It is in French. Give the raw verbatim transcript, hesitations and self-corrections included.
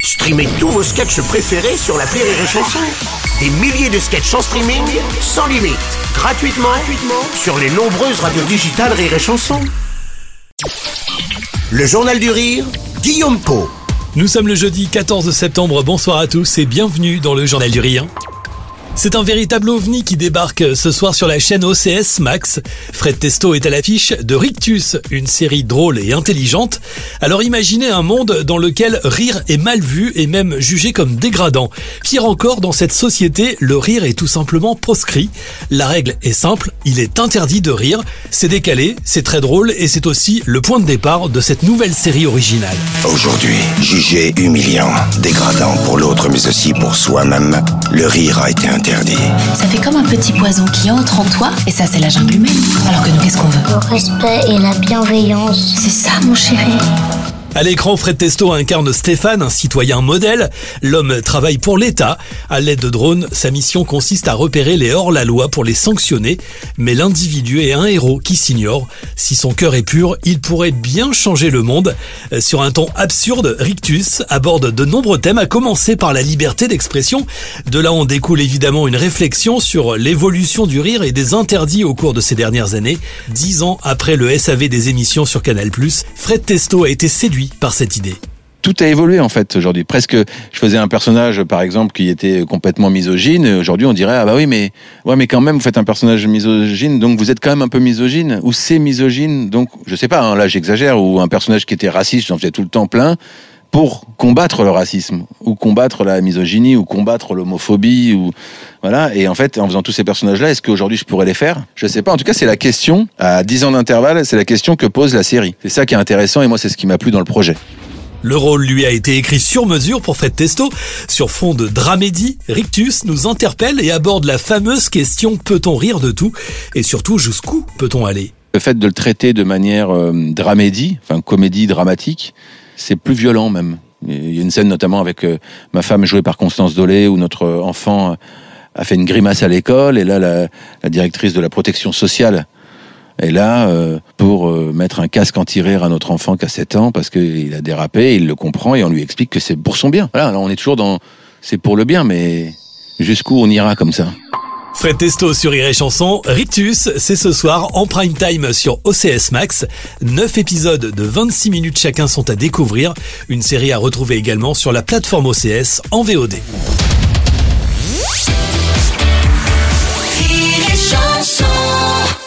Streamez tous vos sketchs préférés sur l'appli Rire et Chanson. Des milliers de sketchs en streaming, sans limite, gratuitement, gratuitement sur les nombreuses radios digitales Rire et Chanson. Le Journal du Rire, Guillaume Pau. Nous sommes le jeudi quatorze septembre, bonsoir à tous et bienvenue dans le Journal du Rire. C'est un véritable ovni qui débarque ce soir sur la chaîne O C S Max. Fred Testo est à l'affiche de Rictus, une série drôle et intelligente. Alors imaginez un monde dans lequel rire est mal vu et même jugé comme dégradant. Pire encore, dans cette société, le rire est tout simplement proscrit. La règle est simple, il est interdit de rire. C'est décalé, c'est très drôle et c'est aussi le point de départ de cette nouvelle série originale. Aujourd'hui, jugé humiliant, dégradant pour l'autre mais aussi pour soi-même, le rire a été interdit. Ça fait comme un petit poison qui entre en toi, et ça c'est la jungle humaine. Alors que nous, qu'est-ce qu'on veut? Le respect et la bienveillance. C'est ça, mon chéri. À l'écran, Fred Testo incarne Stéphane, un citoyen modèle. L'homme travaille pour l'État. À l'aide de drones, sa mission consiste à repérer les hors-la-loi pour les sanctionner. Mais l'individu est un héros qui s'ignore. Si son cœur est pur, il pourrait bien changer le monde. Sur un ton absurde, Rictus aborde de nombreux thèmes, à commencer par la liberté d'expression. De là, on découle évidemment une réflexion sur l'évolution du rire et des interdits au cours de ces dernières années. Dix ans après le S A V des émissions sur Canal plus, Fred Testo a été séduit par cette idée. Tout a évolué en fait aujourd'hui. Presque, je faisais un personnage par exemple qui était complètement misogyne. Aujourd'hui, on dirait ah bah oui mais ouais mais quand même vous faites un personnage misogyne, donc vous êtes quand même un peu misogyne ou c'est misogyne. Donc je sais pas, hein, là j'exagère. Ou un personnage qui était raciste, j'en faisais tout le temps plein pour combattre le racisme ou combattre la misogynie ou combattre l'homophobie ou voilà. Et en fait, en faisant tous ces personnages-là, est-ce qu'aujourd'hui je pourrais les faire? Je sais pas. En tout cas, c'est la question à dix ans d'intervalle. C'est la question que pose la série. C'est ça qui est intéressant et moi c'est ce qui m'a plu dans le projet. Le rôle lui a été écrit sur mesure pour Fred Testo. Sur fond de dramédie, Rictus nous interpelle et aborde la fameuse question « Peut-on rire de tout ?» et surtout jusqu'où peut-on aller? Le fait de le traiter de manière euh, dramédie, enfin comédie dramatique, c'est plus violent même. Il y a une scène notamment avec euh, ma femme jouée par Constance Dolé où notre enfant a fait une grimace à l'école et là la, la directrice de la protection sociale est là euh, pour euh, mettre un casque anti-rire à notre enfant qui a sept ans parce qu'il a dérapé, il le comprend et on lui explique que c'est pour son bien. Voilà, là on est toujours dans c'est pour le bien, mais jusqu'où on ira comme ça? Fred Testo sur Rire et Chanson, Rictus, c'est ce soir en prime time sur O C S Max. Neuf épisodes de vingt-six minutes chacun sont à découvrir. Une série à retrouver également sur la plateforme O C S en V O D. Rire et Chanson.